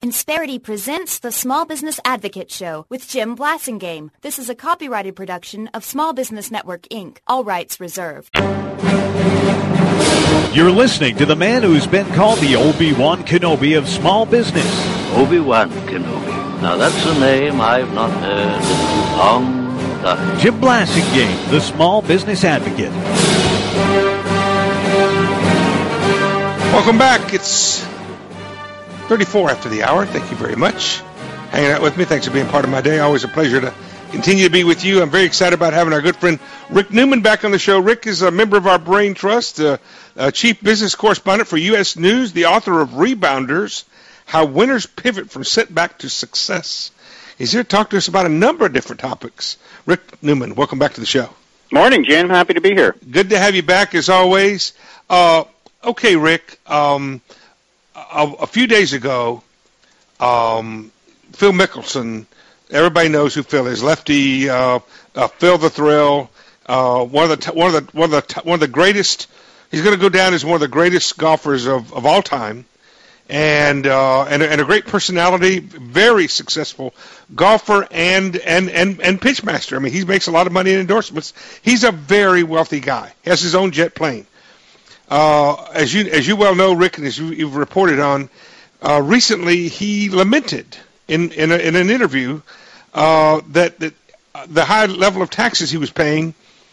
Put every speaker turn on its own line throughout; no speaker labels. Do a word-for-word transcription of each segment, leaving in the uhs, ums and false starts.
Insperity presents the Small Business Advocate Show with Jim Blasingame. This is a copyrighted production of Small Business Network, Incorporated. All rights reserved.
You're listening to the man who's been called the Obi-Wan Kenobi of small business.
Obi-Wan Kenobi. Now that's a name I've not heard in a long time.
Jim Blasingame, the Small Business Advocate.
Welcome back. It's thirty-four after the hour. Thank you very much. Hanging out with me. Thanks for being part of my day. Always a pleasure to continue to be with you. I'm very excited about having our good friend Rick Newman back on the show. Rick is a member of our Brain Trust, uh, uh, chief business correspondent for U S News, the author of Rebounders, How Winners Pivot from Setback to Success. He's here to talk to us about a number of different topics. Rick Newman, welcome back to the show.
Morning, Jim. Happy to be here.
Good to have you back, as always. Uh, okay, Rick, um, a, a few days ago, um, Phil Mickelson, everybody knows who Phil is. Lefty, uh, uh, Phil the Thrill, uh, one of the t- one of the one of the t- one of the greatest. He's going to go down as one of the greatest golfers of, of all time, and uh, and and a great personality, very successful golfer and and and and pitchmaster. I mean, he makes a lot of money in endorsements. He's a very wealthy guy. He has his own jet plane. Uh, as you as you well know, Rick, and as you, you've reported on, uh, recently he lamented in in, a, in an interview uh, that that the high level of taxes he was paying,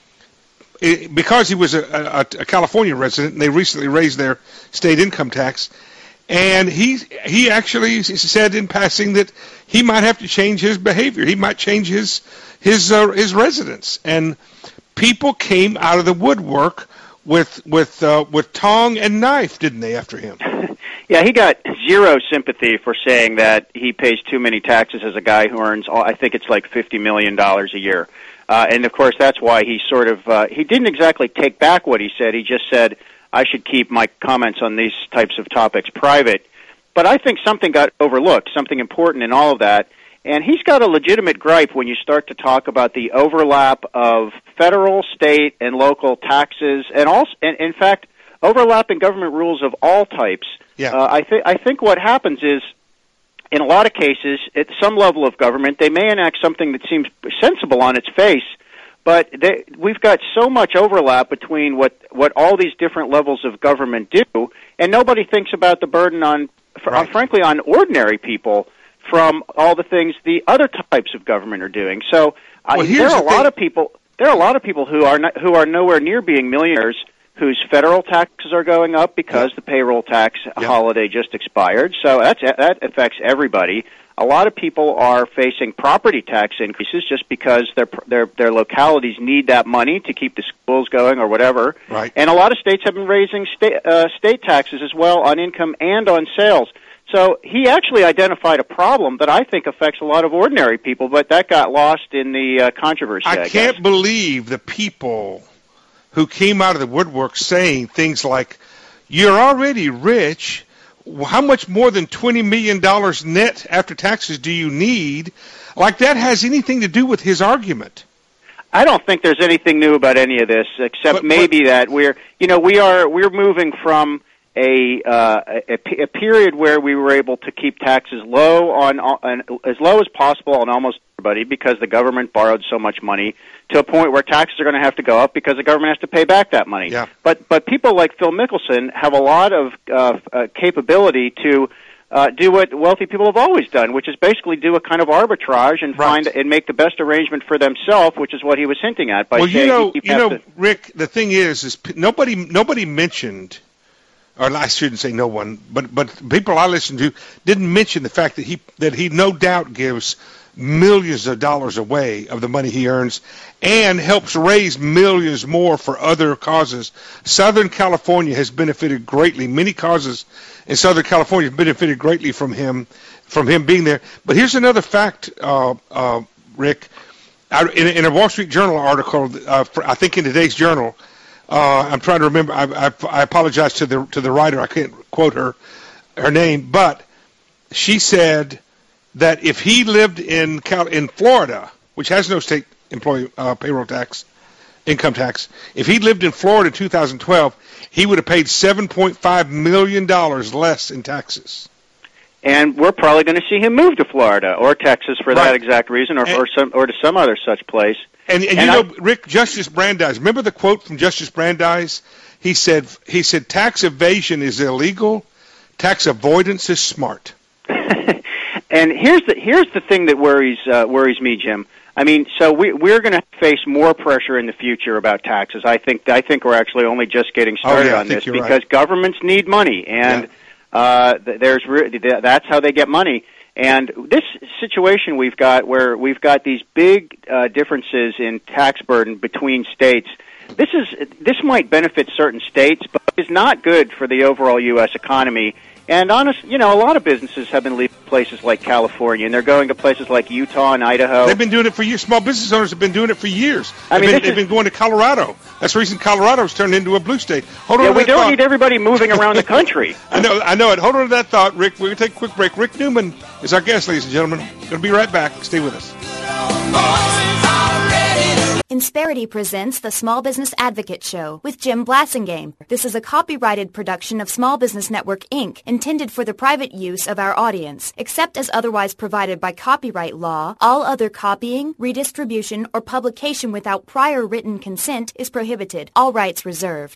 it, because he was a, a, a California resident, and they recently raised their state income tax, and he he actually said in passing that he might have to change his behavior. He might change his his uh, his residence, and people came out of the woodwork with with uh, with tong and knife, didn't they, after him?
Yeah, he got zero sympathy for saying that he pays too many taxes as a guy who earns, I think it's like fifty million dollars a year. Uh, and, of course, that's why he sort of, uh, he didn't exactly take back what he said. He just said, I should keep my comments on these types of topics private. But I think something got overlooked, something important in all of that. And he's got a legitimate gripe when you start to talk about the overlap of federal, state, and local taxes, and also, and in fact, overlapping government rules of all types.
Yeah.
Uh, I think I think what happens is, in a lot of cases, at some level of government, they may enact something that seems sensible on its face, but they, we've got so much overlap between what what all these different levels of government do, and nobody thinks about the burden on,
right.
on frankly, on ordinary people from all the things the other types of government are doing. So
well,
uh, there are a
the
lot
thing.
of people. There are a lot of people who are not, who are nowhere near being millionaires, whose federal taxes are going up because
yeah.
the payroll tax
yeah.
holiday just expired. So that's, that affects everybody. A lot of people are facing property tax increases just because their their their localities need that money to keep the schools going or whatever.
Right.
And a lot of states have been raising state uh, state taxes as well on income and on sales. So he actually identified a problem that I think affects a lot of ordinary people, but that got lost in the uh, controversy. I,
I can't
guess.
believe the people who came out of the woodwork saying things like, you're already rich, how much more than twenty million dollars net after taxes do you need? Like that has anything to do with his argument.
I don't think there's anything new about any of this, except
but,
maybe
but,
that we're, you know, we are, we're moving from a, uh, a, a period where we were able to keep taxes low on, on, as low as possible on almost everybody because the government borrowed so much money, to a point where taxes are going to have to go up because the government has to pay back that money.
Yeah.
But but people like Phil Mickelson have a lot of uh, uh, capability to uh, do what wealthy people have always done, which is basically do a kind of arbitrage and
right.
find and make the best arrangement for themselves, which is what he was hinting at by
well,
saying
you know,
you,
you know,
to,
Rick, the thing is, is nobody nobody mentioned, or I shouldn't say no one, but but people I listened to didn't mention the fact that he that he no doubt gives millions of dollars away of the money he earns and helps raise millions more for other causes. Southern California has benefited greatly. Many causes in Southern California have benefited greatly from him, from him being there. But here's another fact, uh, uh, Rick. I, in, in a Wall Street Journal article, uh, for, I think in today's Journal, uh, I'm trying to remember. I, I, I apologize to the to the writer. I can't quote her her name, but she said that if he lived in Cal- in Florida, which has no state employee uh, payroll tax, income tax, if he lived in Florida in two thousand twelve, he would have paid seven point five million dollars less in taxes.
and we're probably going to see him move to Florida or Texas for
Right.
that exact reason, or,
And-
or some or to some other such place.
And, and,
And
you
I-
know, Rick, Justice Brandeis, remember the quote from Justice Brandeis? He said, he said, tax evasion is illegal, tax avoidance is smart.
And here's the here's the thing that worries uh, worries me, Jim. I mean, so we we're going to face more pressure in the future about taxes. I think I think we're actually only just getting started
Oh, yeah, I
on
think
this
you're
because
right.
governments need money, and uh, th- there's re- th- that's how they get money. And this situation we've got, where we've got these big uh, differences in tax burden between states. This is this might benefit certain states, but is not good for the overall U S economy. And honest, you know, a lot of businesses have been leaving places like California, and they're going to places like Utah and Idaho.
They've been doing it for years. Small business owners have been doing it for years.
I
They've,
mean,
been,
this
they've
is-
been going to Colorado. That's the reason Colorado's turned into a blue state. Hold on
Yeah,
to
we
that
don't
thought.
need everybody moving around the country.
I know, I know it. Hold on to that thought, Rick. We're going to take a quick break. Rick Newman is our guest, ladies and gentlemen. Going to be right back. Stay with us.
Insperity presents the Small Business Advocate Show with Jim Blasingame. This is a copyrighted production of Small Business Network, Incorporated, intended for the private use of our audience. Except as otherwise provided by copyright law, all other copying, redistribution, or publication without prior written consent is prohibited. All rights reserved.